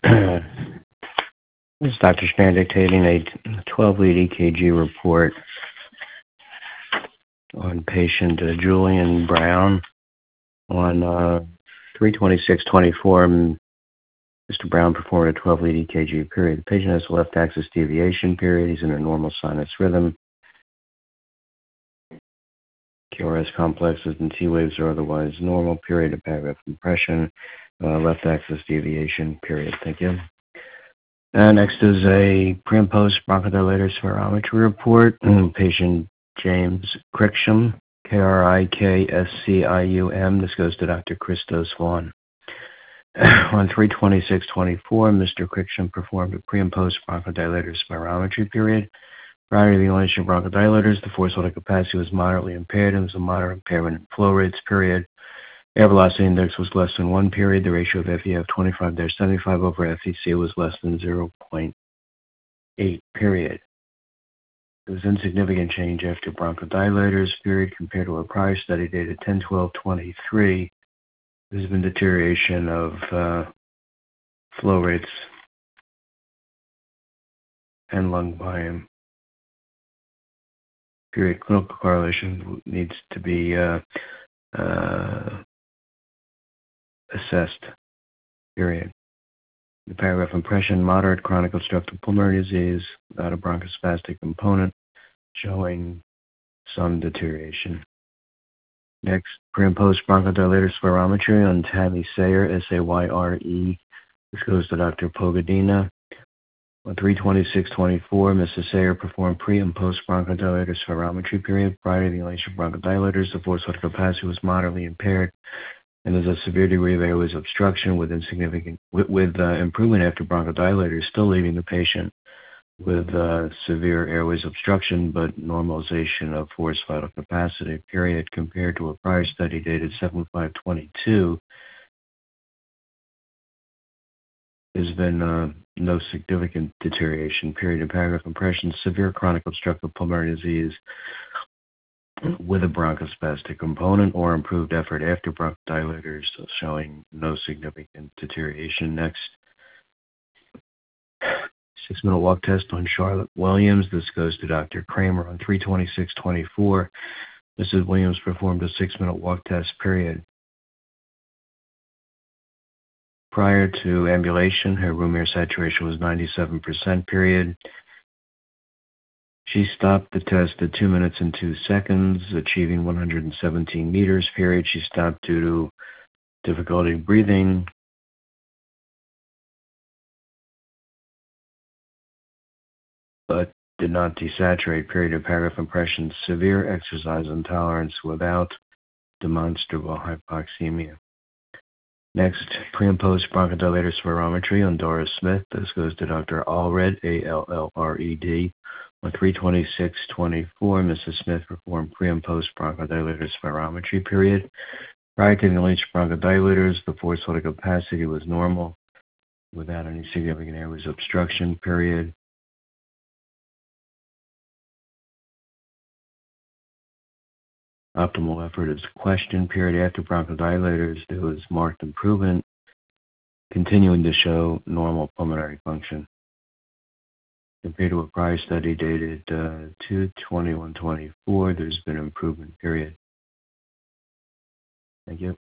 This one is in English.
This is Dr. Strand dictating a 12-lead EKG report on patient Julian Brown on 3/26/24. Mr. Brown performed a 12-lead EKG period. The patient has a left axis deviation period. He's in a normal sinus rhythm. QRS complexes and T waves are otherwise normal. Period of paragraph compression. Left axis deviation period. Thank you. Next is a pre and post bronchodilator spirometry report. Patient James Cricksham, Krikscium. This goes to Dr. Christos Vaughn. On 3/26/24, Mr. Cricksham performed a pre and post bronchodilator spirometry period. Prior to the inhalation of bronchodilators, the forced vital capacity was moderately impaired and there was a moderate impairment in flow rates period. Air velocity index was less than 1 period. The ratio of FEF 25/75 over FEC was less than 0.8 period. There was insignificant change after bronchodilators period compared to a prior study dated 10/12/23. There's been deterioration of flow rates and lung volume. Period. Clinical correlation needs to be assessed. Period. The paragraph impression, moderate chronic obstructive pulmonary disease without a bronchospastic component, showing some deterioration. Next, pre and post bronchodilator spirometry on Tammy Sayer, Sayre. This goes to Dr. Pogadina. On 3/26/24, Mrs. Sayer performed pre and post bronchodilator spirometry period. Prior to the inhalation of bronchodilators, the forced vital capacity was moderately impaired, and there's a severe degree of airways obstruction with improvement after bronchodilators, still leaving the patient with severe airways obstruction, but normalization of forced vital capacity period compared to a prior study dated 7/5/22. There's been no significant deterioration. Period. In paragraph impression, severe chronic obstructive pulmonary disease with a bronchospastic component or improved effort after bronchodilators, showing no significant deterioration. Next, 6-minute walk test on Charlotte Williams. This goes to Dr. Kramer on 3/26/24. Mrs. Williams performed a 6-minute walk test period. Prior to ambulation, her room air saturation was 97% period. She stopped the test at 2 minutes and 2 seconds, achieving 117 meters period. She stopped due to difficulty breathing. But did not desaturate. Period of paragraph impression, severe exercise intolerance without demonstrable hypoxemia. Next, pre and post bronchodilator spirometry on Doris Smith. This goes to Dr. Allred, Allred. On 3/26/24, Mrs. Smith performed pre and post bronchodilator spirometry period. Prior to the inhalation of bronchodilators, the forced vital capacity was normal without any significant airways obstruction period. Optimal effort is question period. After bronchodilators, there was marked improvement, continuing to show normal pulmonary function. Compared to a prior study dated 2/21/24, there's been improvement period. Thank you.